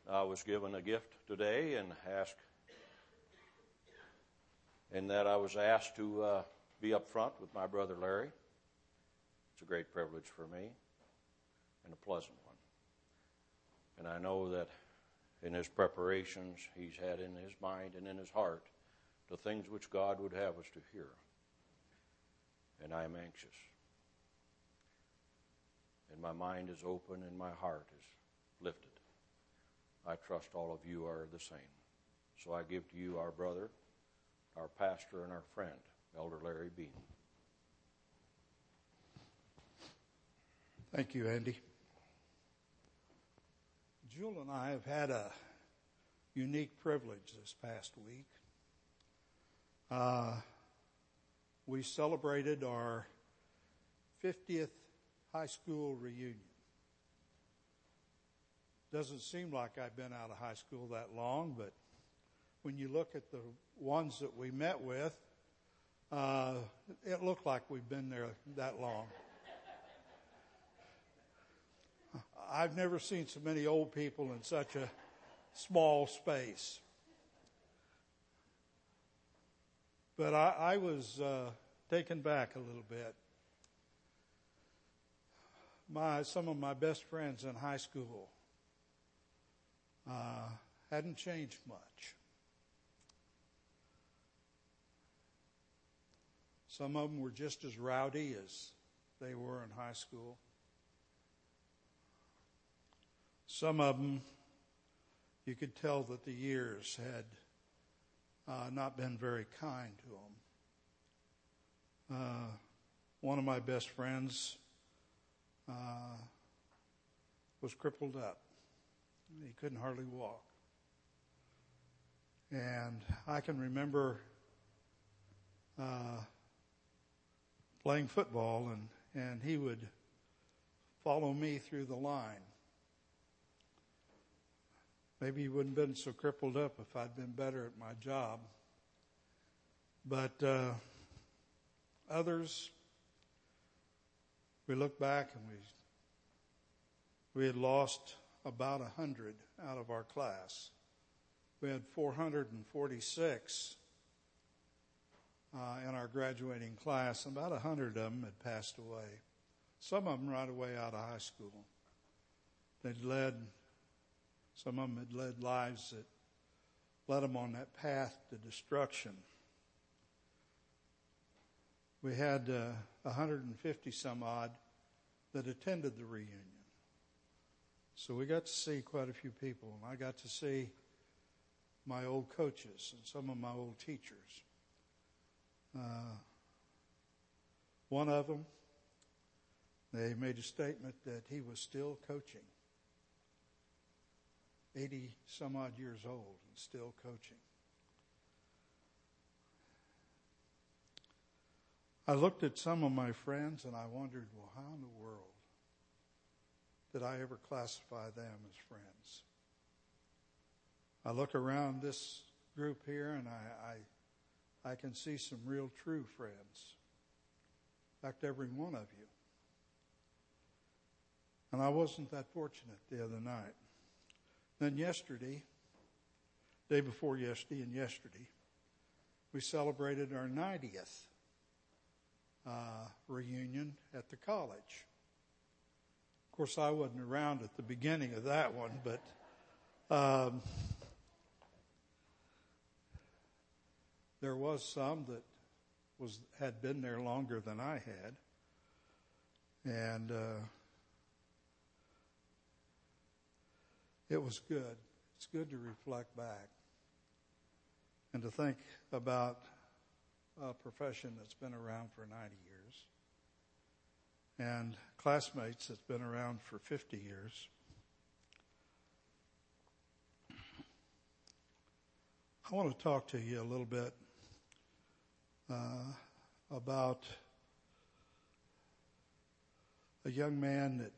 I was given a gift today and that I was asked to be up front with my brother Larry. It's a great privilege for me and a pleasant one. And I know that in his preparations, he's had in his mind and in his heart the things which God would have us to hear. And I am anxious. And my mind is open and my heart is lifted. I trust all of you are the same. So I give to you our brother, our pastor, and our friend, Elder Larry Bean. Thank you, Andy. Jewel and I have had a unique privilege this past week. We celebrated our 50th high school reunion. Doesn't seem like I've been out of high school that long, but when you look at the ones that we met with, it looked like we've been there that long. I've never seen so many old people in such a small space. But I was taken back a little bit. Some of my best friends in high school hadn't changed much. Some of them were just as rowdy as they were in high school. Some of them, you could tell that the years had not been very kind to them. One of my best friends was crippled up. He couldn't hardly walk. And I can remember playing football, and he would follow me through the line. Maybe he wouldn't have been so crippled up if I'd been better at my job. But others, we look back and we had lost about 100 out of our class. We had 446 in our graduating class, and about 100 of them had passed away. Some of them right away out of high school. Some of them had led lives that led them on that path to destruction. We had 150 some odd that attended the reunion. So we got to see quite a few people, and I got to see my old coaches and some of my old teachers. One of them, they made a statement that he was still coaching. 80 some odd years old and still coaching. I looked at some of my friends and I wondered, well, how in the world did I ever classify them as friends? I look around this group here and I can see some real true friends. In fact, every one of you. And I wasn't that fortunate the other night. Then yesterday, day before yesterday and yesterday, we celebrated our 90th reunion at the college. Of course, I wasn't around at the beginning of that one, but there was some that had been there longer than I had. And it was good. It's good to reflect back and to think about a profession that's been around for 90 years and classmates that's been around for 50 years. I want to talk to you a little bit about a young man that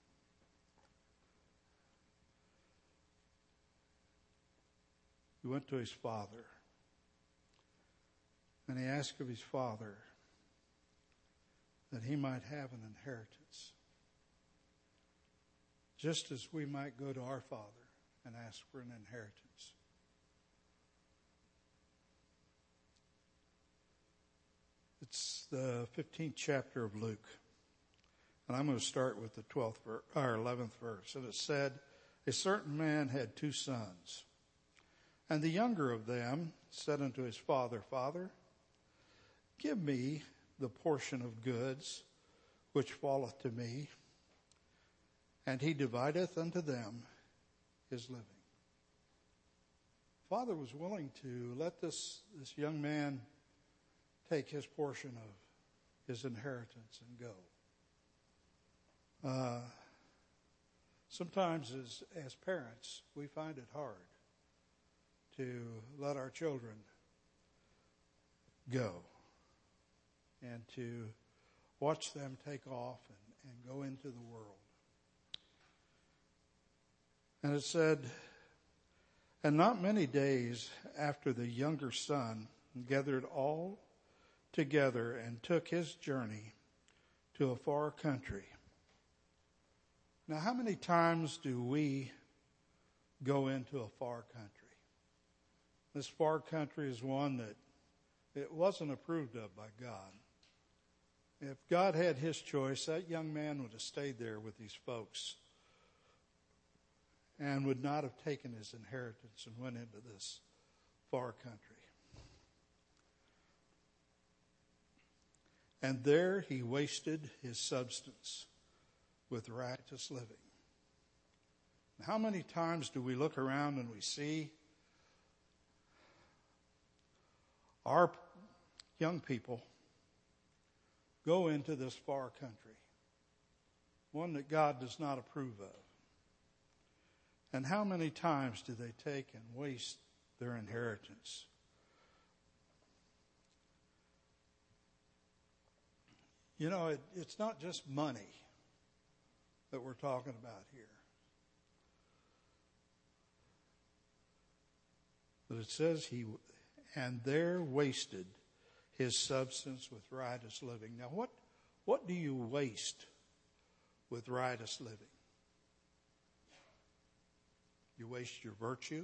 he went to his father, and he asked of his father that he might have an inheritance, just as we might go to our Father and ask for an inheritance. It's the 15th chapter of Luke. And I'm going to start with the 11th verse. And it said, a certain man had 2 sons. And the younger of them said unto his father, Father, give me the portion of goods which falleth to me. And he divideth unto them his living. Father was willing to let this young man take his portion of his inheritance and go. Sometimes as parents, we find it hard to let our children go and to watch them take off and go into the world. And it said, and not many days after the younger son gathered all together and took his journey to a far country. Now, how many times do we go into a far country? This far country is one that it wasn't approved of by God. If God had his choice, that young man would have stayed there with these folks and would not have taken his inheritance and went into this far country. And there he wasted his substance with riotous living. How many times do we look around and we see our young people go into this far country, one that God does not approve of? And how many times do they take and waste their inheritance? You know, it's not just money that we're talking about here. But it says and there wasted his substance with riotous living. Now what do you waste with riotous living? You waste your virtue,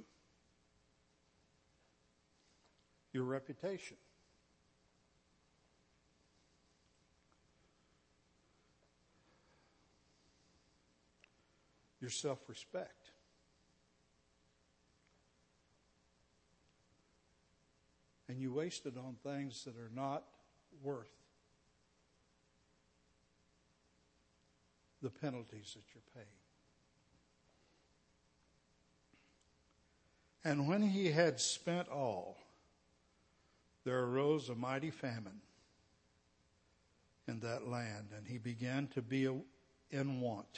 your reputation. Your self-respect. And you waste it on things that are not worth the penalties that you're paying. And when he had spent all, there arose a mighty famine in that land, and he began to be in want.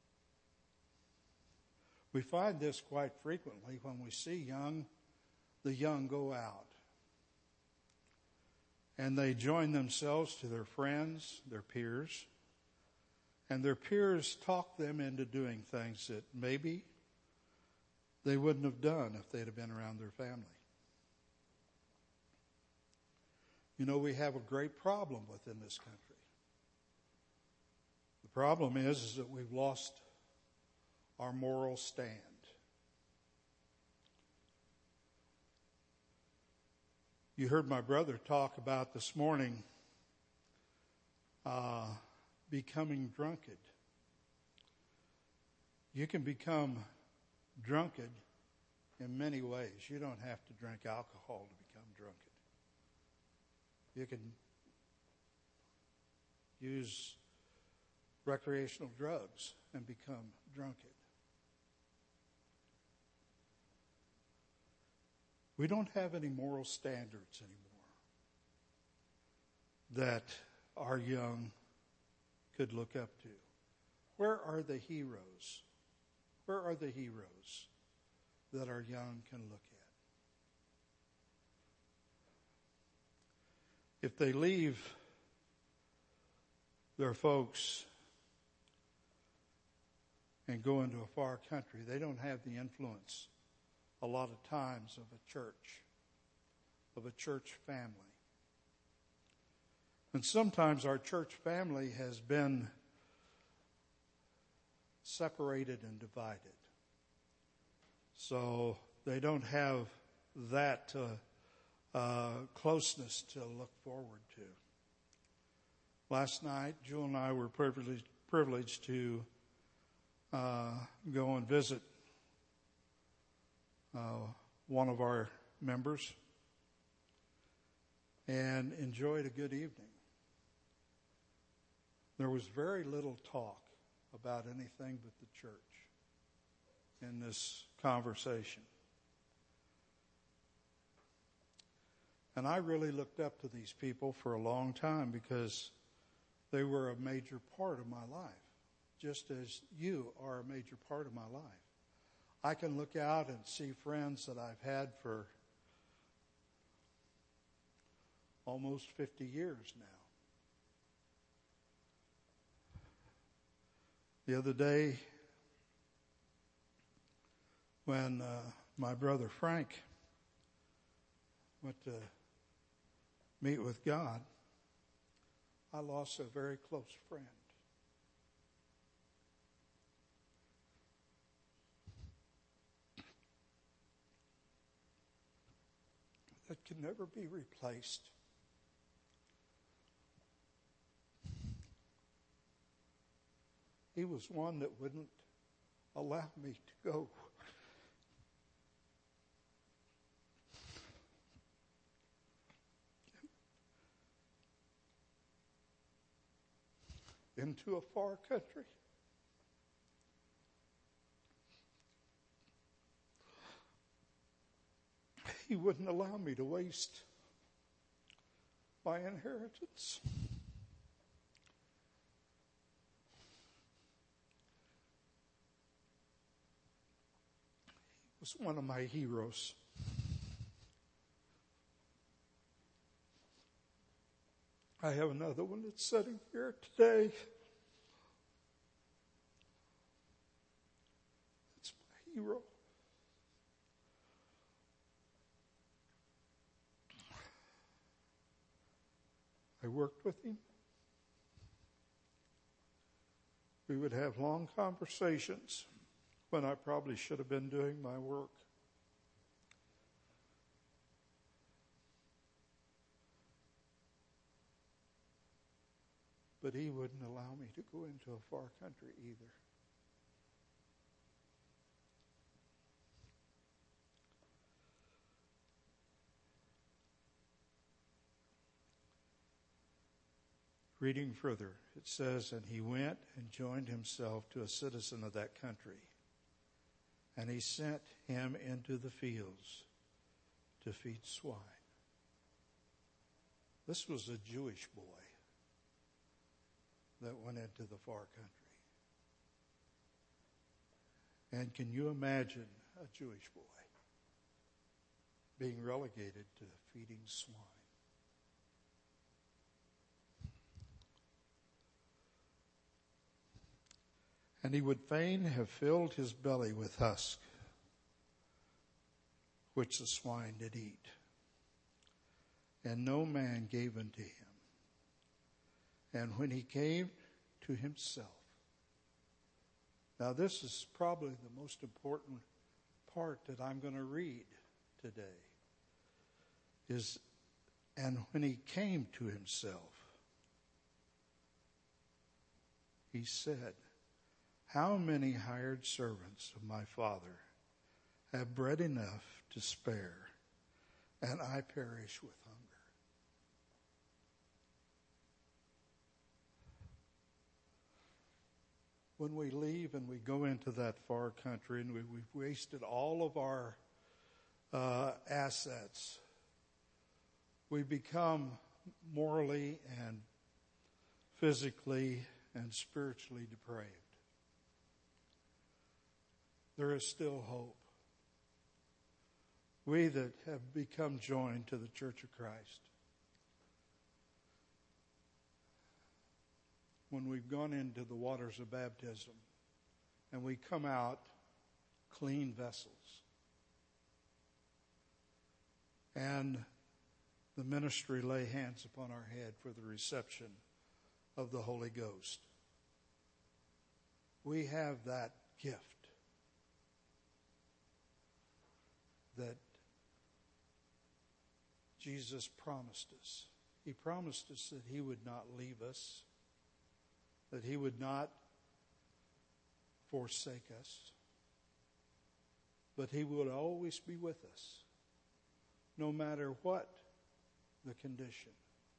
We find this quite frequently when we see the young go out. And they join themselves to their friends, their peers. And their peers talk them into doing things that maybe they wouldn't have done if they'd have been around their family. You know, we have a great problem within this country. The problem is that we've lost our moral stand. You heard my brother talk about this morning becoming drunkard. You can become drunkard in many ways. You don't have to drink alcohol to become drunkard. You can use recreational drugs and become drunkard. We don't have any moral standards anymore that our young could look up to. Where are the heroes? Where are the heroes that our young can look at? If they leave their folks and go into a far country, they don't have the influence a lot of times of a church family. And sometimes our church family has been separated and divided. So they don't have that closeness to look forward to. Last night, Jewel and I were privileged to go and visit one of our members and enjoyed a good evening. There was very little talk about anything but the church in this conversation. And I really looked up to these people for a long time because they were a major part of my life, just as you are a major part of my life. I can look out and see friends that I've had for almost 50 years now. The other day, when my brother Frank went to meet with God, I lost a very close friend. That can never be replaced. He was one that wouldn't allow me to go. Into a far country. He wouldn't allow me to waste my inheritance. He was one of my heroes. I have another one that's sitting here today. It's my hero. I worked with him. We would have long conversations when I probably should have been doing my work. But he wouldn't allow me to go into a far country either. Reading further, it says, and he went and joined himself to a citizen of that country, and he sent him into the fields to feed swine. This was a Jewish boy that went into the far country. And can you imagine a Jewish boy being relegated to feeding swine? And he would fain have filled his belly with husk, which the swine did eat. And no man gave unto him. And when he came to himself. Now this is probably the most important part that I'm going to read today. And when he came to himself, he said, how many hired servants of my father have bread enough to spare, and I perish with hunger? When we leave and we go into that far country and we've wasted all of our assets, we become morally and physically and spiritually depraved. There is still hope. We that have become joined to the Church of Christ, when we've gone into the waters of baptism and we come out clean vessels, and the ministry lay hands upon our head for the reception of the Holy Ghost, we have that gift. that Jesus promised us. He promised us that He would not leave us, that He would not forsake us, but He would always be with us, no matter what the condition.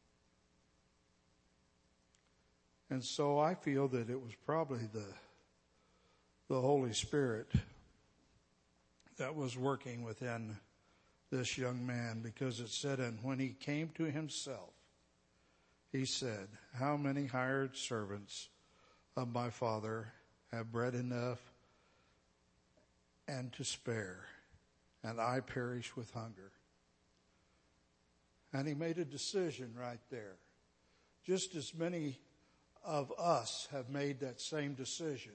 And so I feel that it was probably the Holy Spirit that was working within this young man, because it said, and when he came to himself, he said, how many hired servants of my father have bread enough and to spare, and I perish with hunger? And he made a decision right there. Just as many of us have made that same decision.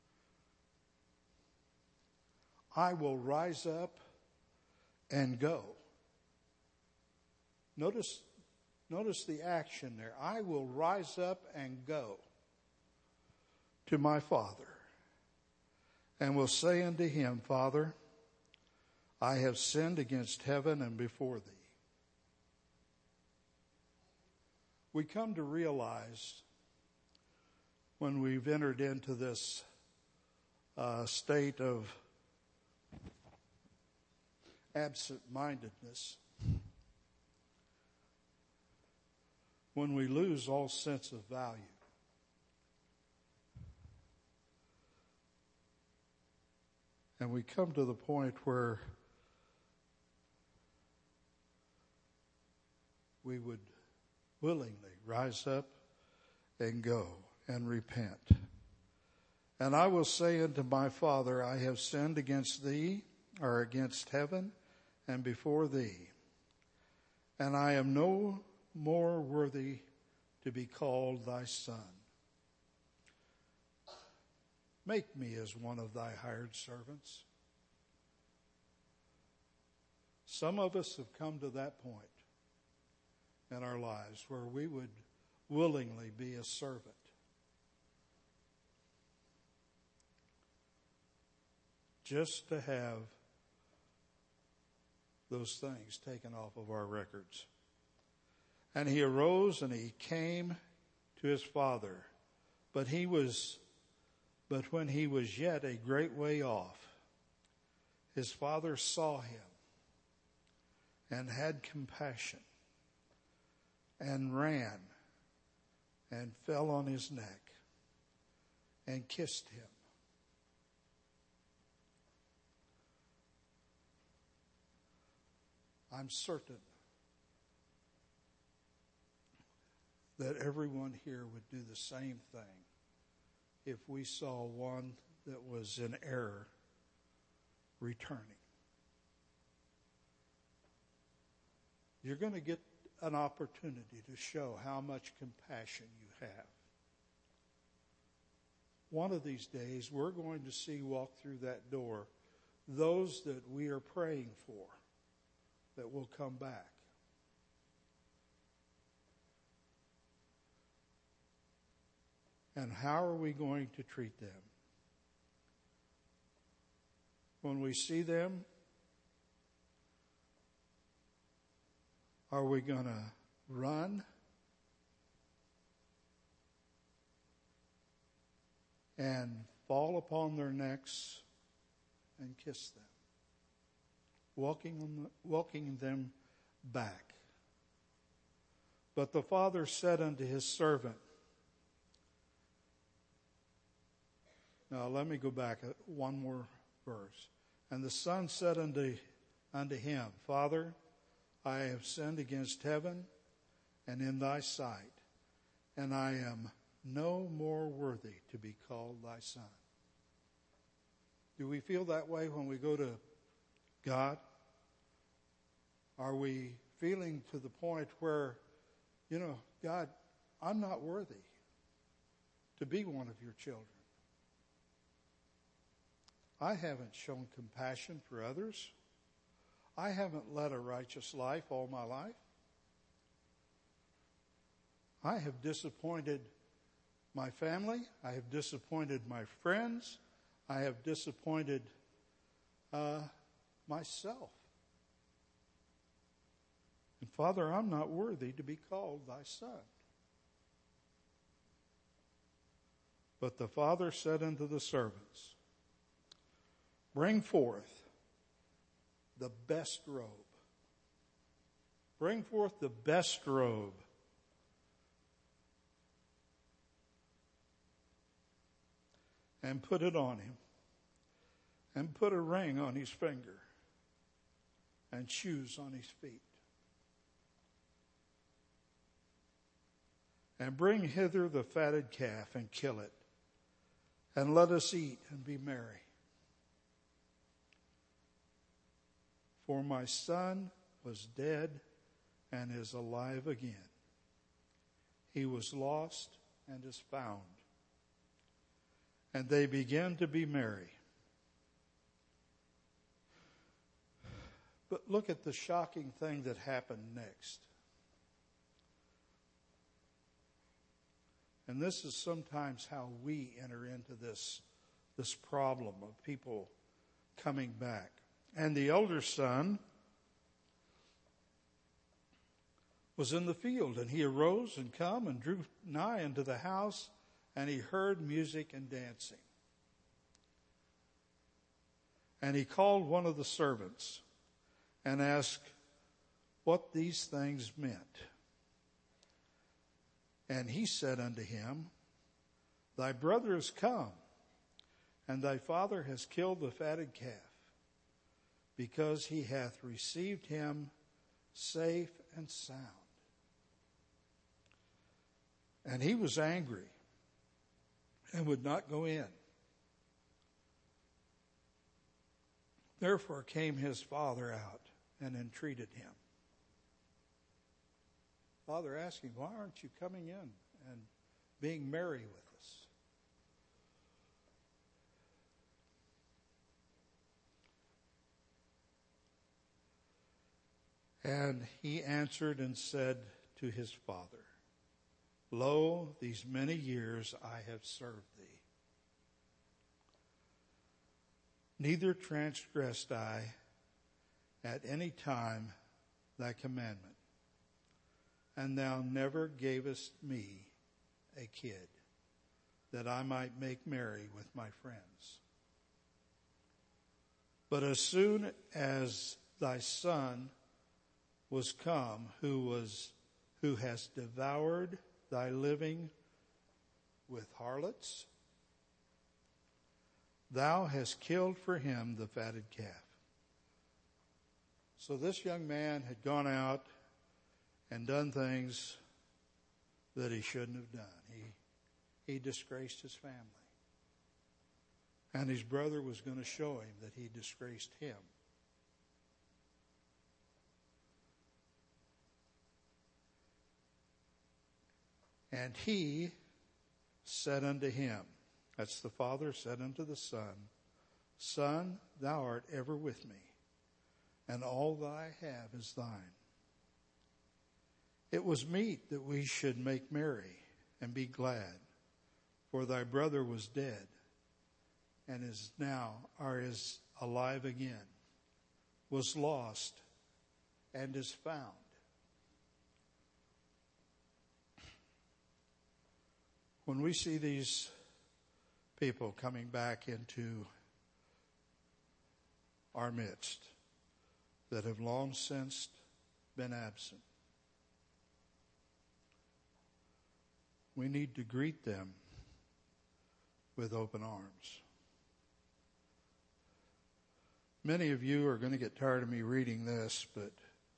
I will rise up and go. Notice the action there. I will rise up and go to my Father, and will say unto Him, Father, I have sinned against heaven and before Thee. We come to realize when we've entered into this state of absent-mindedness, when we lose all sense of value. And we come to the point where we would willingly rise up and go and repent. And I will say unto my Father, I have sinned against Thee, or against heaven, and before Thee, and I am no more worthy to be called Thy Son. Make me as one of Thy hired servants. Some of us have come to that point in our lives where we would willingly be a servant. Just to have those things taken off of our records. And he arose and he came to his father. But when he was yet a great way off, his father saw him and had compassion and ran and fell on his neck and kissed him. I'm certain that everyone here would do the same thing if we saw one that was in error returning. You're going to get an opportunity to show how much compassion you have. One of these days, we're going to see walk through that door those that we are praying for that will come back. And how are we going to treat them? When we see them, are we going to run and fall upon their necks and kiss them, welcoming them back? But the father said unto his servant, now let me go back one more verse. And the son said unto him, Father, I have sinned against heaven and in Thy sight, and I am no more worthy to be called Thy son. Do we feel that way when we go to God? Are we feeling to the point where, God, I'm not worthy to be one of your children? I haven't shown compassion for others. I haven't led a righteous life all my life. I have disappointed my family. I have disappointed my friends. I have disappointed myself Father, I'm not worthy to be called thy son. But the father said unto the servants, bring forth the best robe. Bring forth the best robe. And put it on him. And put a ring on his finger. And shoes on his feet. And bring hither the fatted calf and kill it. And let us eat and be merry. For my son was dead and is alive again. He was lost and is found. And they began to be merry. But look at the shocking thing that happened next. And this is sometimes how we enter into this problem of people coming back. And the elder son was in the field, and he arose and come and drew nigh unto the house, and he heard music and dancing. And he called one of the servants and asked what these things meant. And he said unto him, thy brother is come, and thy father has killed the fatted calf, because he hath received him safe and sound. And he was angry and would not go in. Therefore came his father out and entreated him. Father asked him, why aren't you coming in and being merry with us? And he answered and said to his father, lo, these many years I have served thee. Neither transgressed I at any time thy commandment. And thou never gavest me a kid, that I might make merry with my friends. But as soon as thy son was come, who has devoured thy living with harlots, thou hast killed for him the fatted calf. So this young man had gone out and done things that he shouldn't have done. He disgraced his family. And his brother was going to show him that he disgraced him. And he said unto him, that's the father said unto the son, son, thou art ever with me, and all that I have is thine. It was meet that we should make merry and be glad, for thy brother was dead and is alive again, was lost and is found. When we see these people coming back into our midst that have long since been absent, we need to greet them with open arms. Many of you are going to get tired of me reading this, but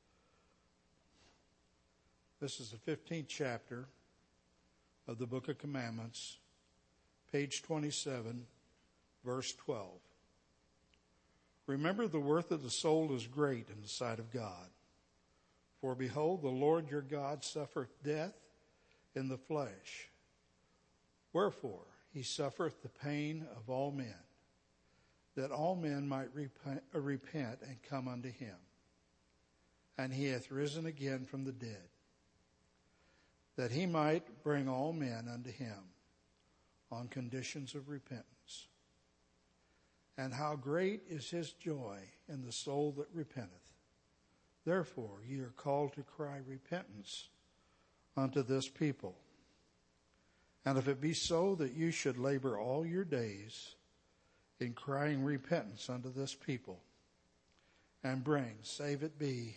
this is the 15th chapter of the Book of Commandments, page 27, verse 12. Remember, the worth of the soul is great in the sight of God. For behold, the Lord your God suffereth death in the flesh. Wherefore he suffereth the pain of all men, that all men might repent and come unto him. And he hath risen again from the dead, that he might bring all men unto him on conditions of repentance. And how great is his joy in the soul that repenteth, Therefore, ye are called to cry repentance unto this people. And if it be so that you should labor all your days in crying repentance unto this people, and bring, save it be,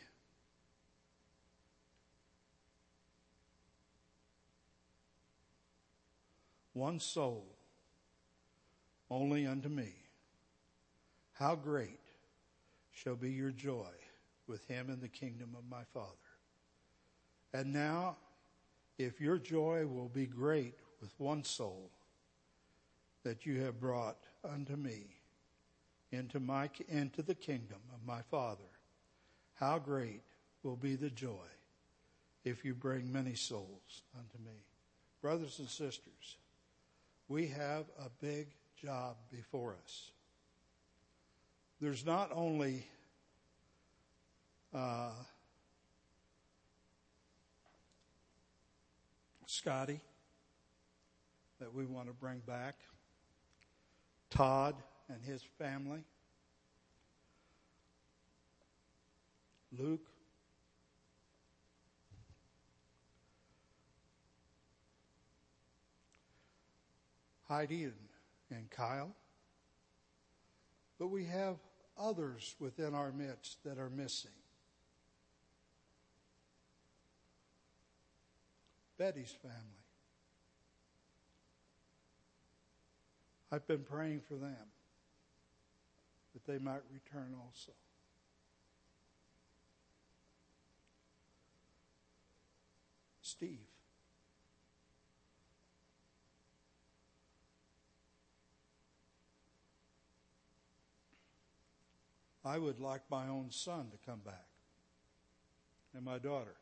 one soul only unto me, how great shall be your joy with him in the kingdom of my Father. And now, if your joy will be great with one soul that you have brought unto me into the kingdom of my Father, how great will be the joy if you bring many souls unto me. Brothers and sisters, we have a big job before us. There's not only Scotty that we want to bring back, Todd and his family, Luke, Heidi and Kyle, but we have others within our midst that are missing. Betty's family. I've been praying for them, that they might return also. Steve. I would like my own son to come back, and my daughter.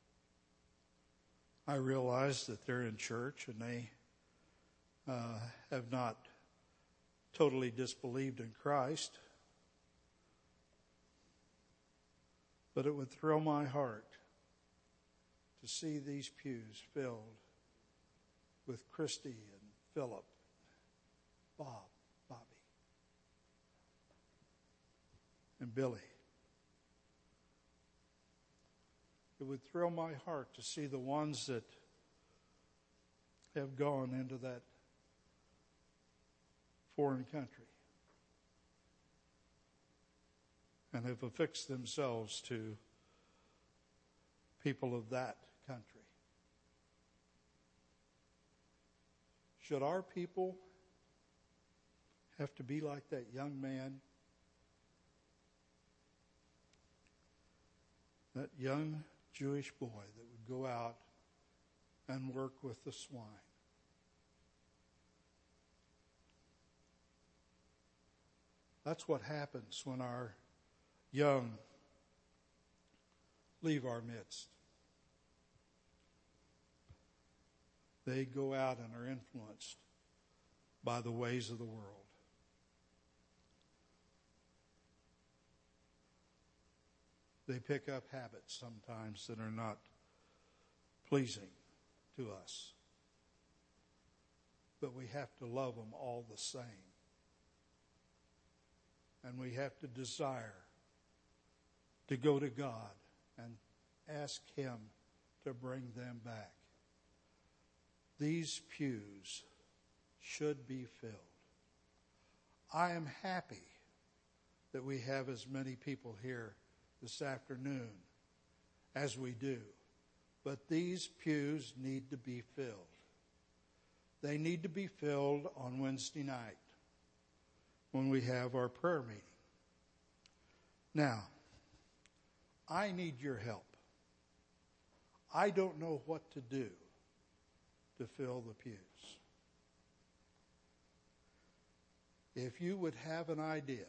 I realize that they're in church and they have not totally disbelieved in Christ, but it would thrill my heart to see these pews filled with Christy and Philip, Bobby, and Billy. It would thrill my heart to see the ones that have gone into that foreign country and have affixed themselves to people of that country. Should our people have to be like that young man, that young Jewish boy that would go out and work with the swine? That's what happens when our young leave our midst. They go out and are influenced by the ways of the world. They pick up habits sometimes that are not pleasing to us. But we have to love them all the same. And we have to desire to go to God and ask Him to bring them back. These pews should be filled. I am happy that we have as many people here this afternoon as we do. But these pews need to be filled. They need to be filled on Wednesday night when we have our prayer meeting. Now, I need your help. I don't know what to do to fill the pews. If you would have an idea,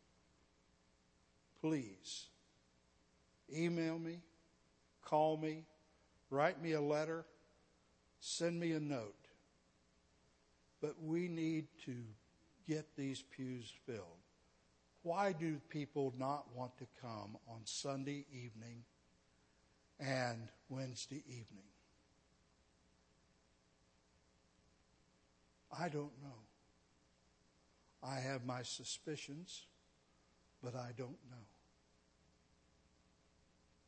please email me, call me, write me a letter, send me a note. But we need to get these pews filled. Why do people not want to come on Sunday evening and Wednesday evening? I don't know. I have my suspicions, but I don't know.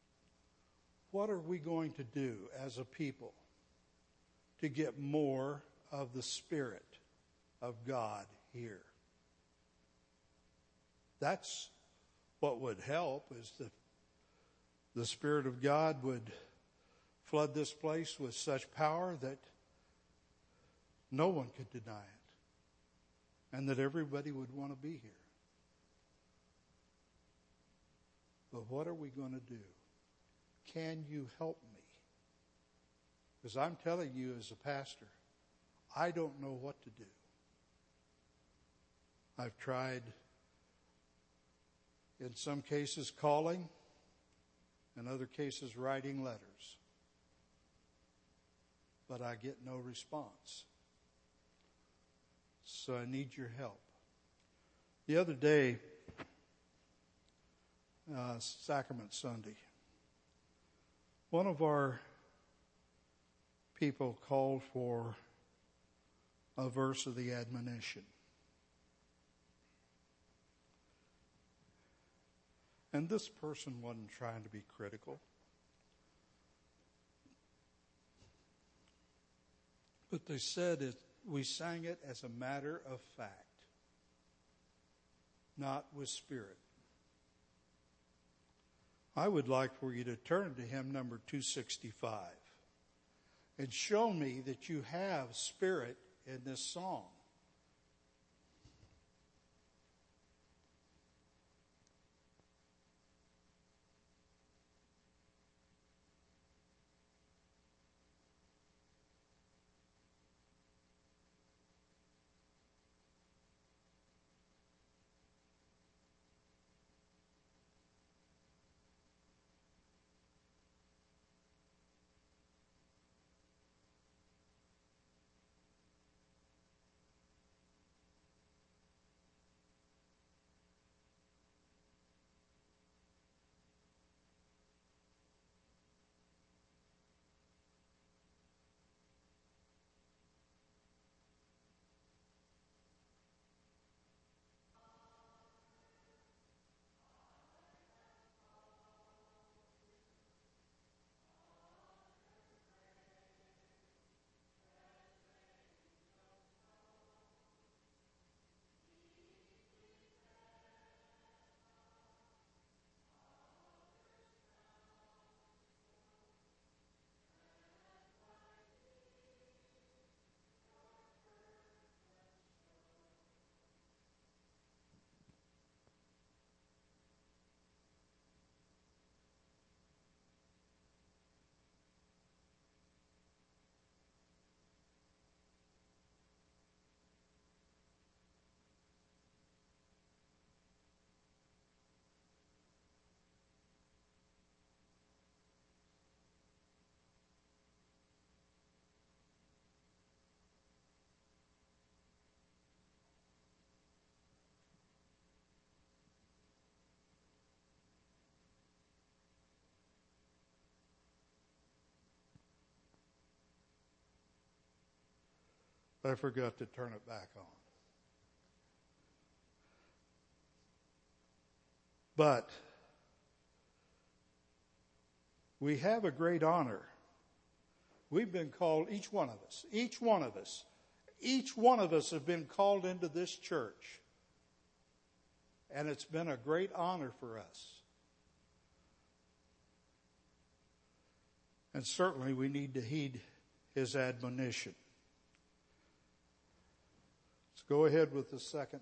what are we going to do as a people to get more of the Spirit of God here? That's what would help, is that the Spirit of God would flood this place with such power that no one could deny it, and that everybody would want to be here. But what are we going to do? Can you help me? Because I'm telling you as a pastor, I don't know what to do. I've tried, in some cases, calling, in other cases, writing letters. But I get no response. So I need your help. The other day, Sacrament Sunday, one of our people called for a verse of the admonition. And this person wasn't trying to be critical. But they said we sang it as a matter of fact, not with spirit. I would like for you to turn to hymn number 265 and show me that you have spirit in this song. I forgot to turn it back on. But we have a great honor. We've been called, each one of us have been called into this church. And it's been a great honor for us. And certainly we need to heed his admonition. Let's go ahead with the second.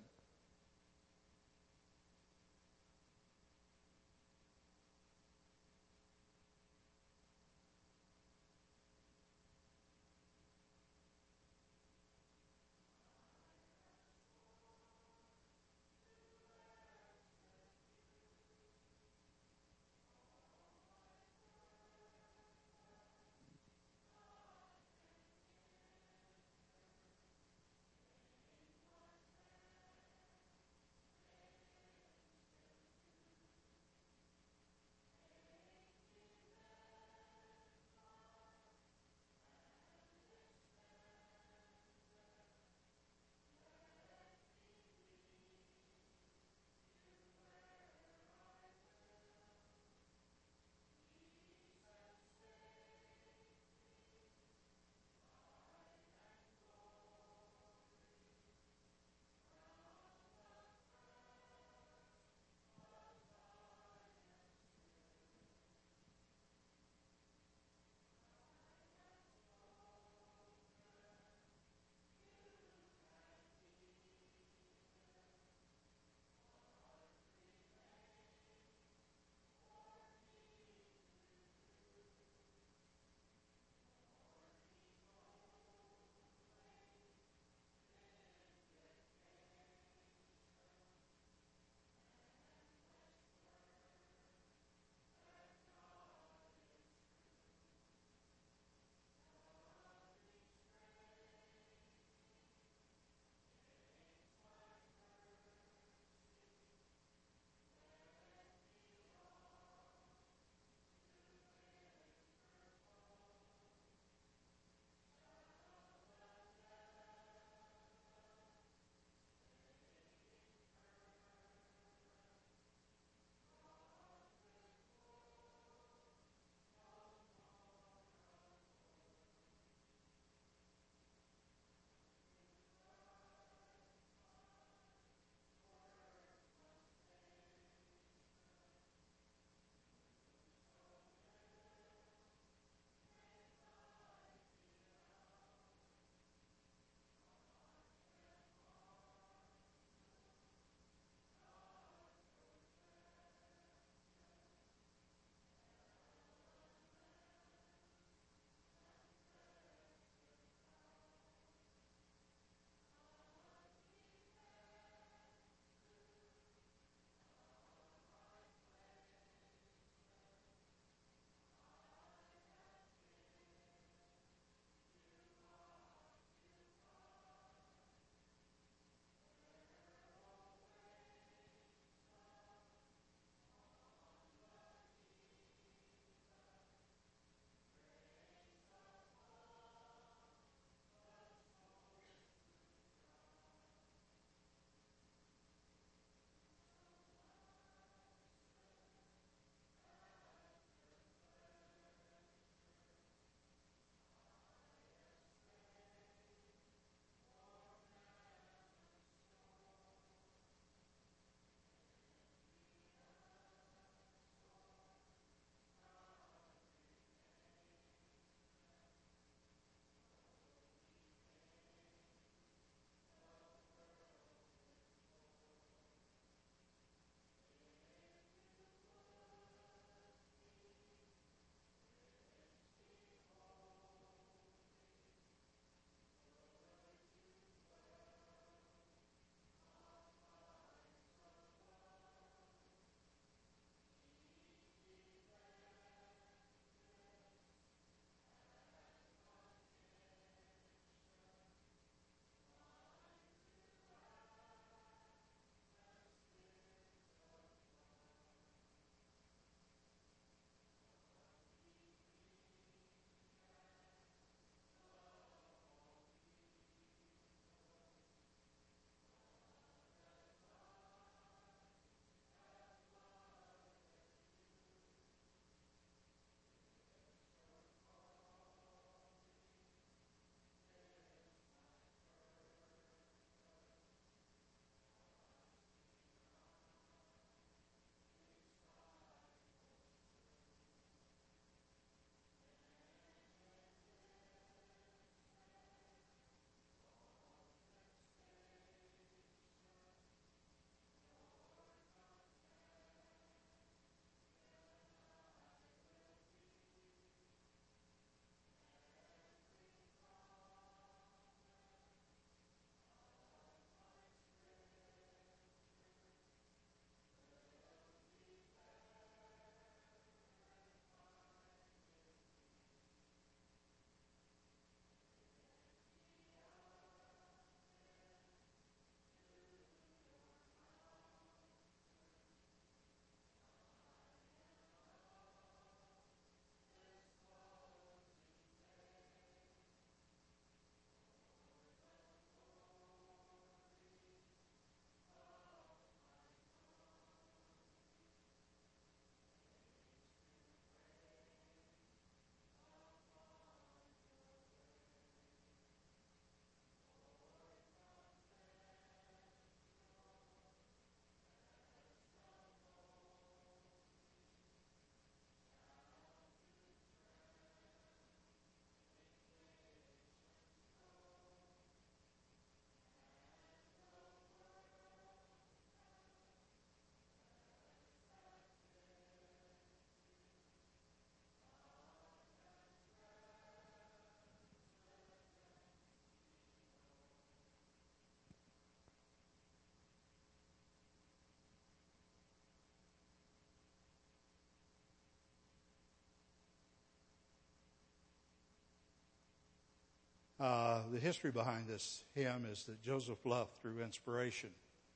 The history behind this hymn is that Joseph Luff, through inspiration,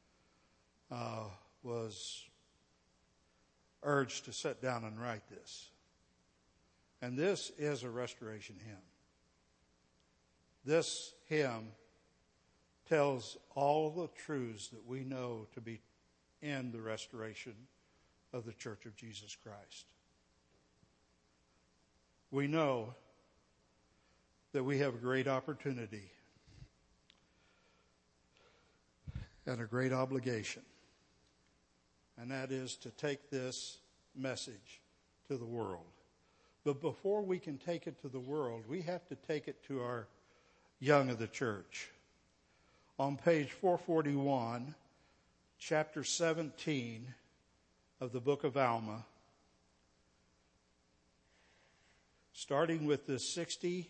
was urged to sit down and write this. And this is a restoration hymn. This hymn tells all the truths that we know to be in the restoration of the Church of Jesus Christ. We know that we have a great opportunity and a great obligation, and that is to take this message to the world. But before we can take it to the world, we have to take it to our young of the church. On page 441, chapter 17 of the book of Alma, starting with the 65th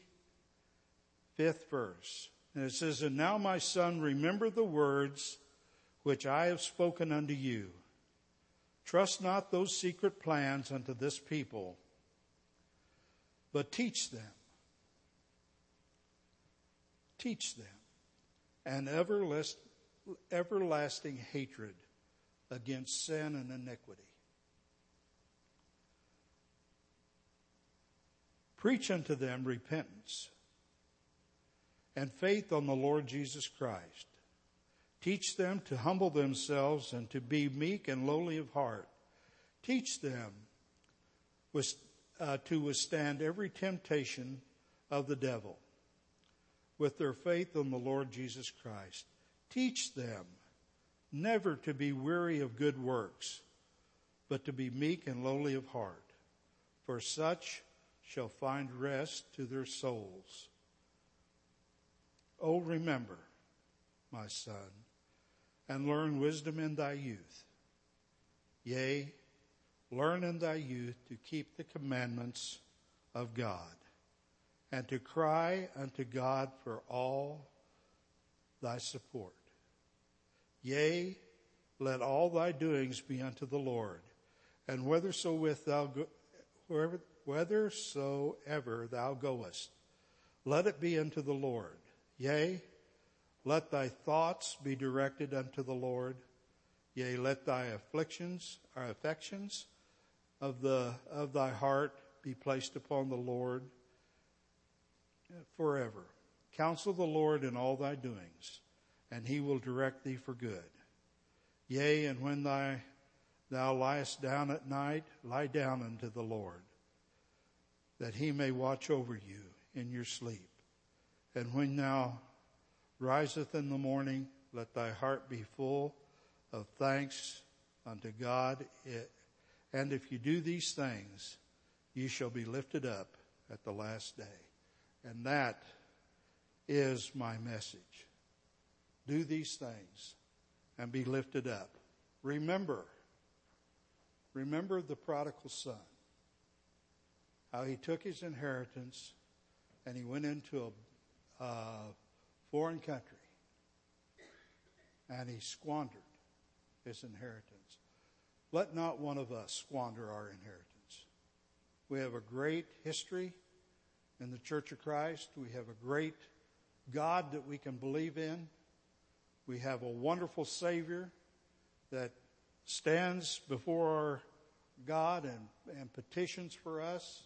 verse. And it says, "And now, my son, remember the words which I have spoken unto you. Trust not those secret plans unto this people, but teach them an everlasting hatred against sin and iniquity. Preach unto them repentance and faith on the Lord Jesus Christ. Teach them to humble themselves and to be meek and lowly of heart. Teach them to withstand every temptation of the devil with their faith on the Lord Jesus Christ. Teach them never to be weary of good works, but to be meek and lowly of heart, for such shall find rest to their souls. Oh, remember, my son, and learn wisdom in thy youth. Yea, learn in thy youth to keep the commandments of God, and to cry unto God for all thy support. Yea, let all thy doings be unto the Lord, and whithersoever thou goest, let it be unto the Lord. Yea, let thy thoughts be directed unto the Lord. Yea, let thy affections of thy heart be placed upon the Lord forever. Counsel the Lord in all thy doings, and he will direct thee for good. Yea, and when thou liest down at night, lie down unto the Lord, that he may watch over you in your sleep. And when thou riseth in the morning, let thy heart be full of thanks unto God. And if you do these things, you shall be lifted up at the last day. And that is my message. Do these things and be lifted up. Remember the prodigal son, how he took his inheritance and he went into a foreign country and he squandered his inheritance. Let not one of us squander our inheritance. We have a great history in the Church of Christ. We have a great God that we can believe in. We have a wonderful Savior that stands before our God and petitions for us.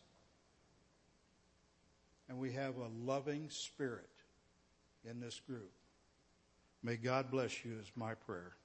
And we have a loving Spirit in this group. May God bless you is my prayer.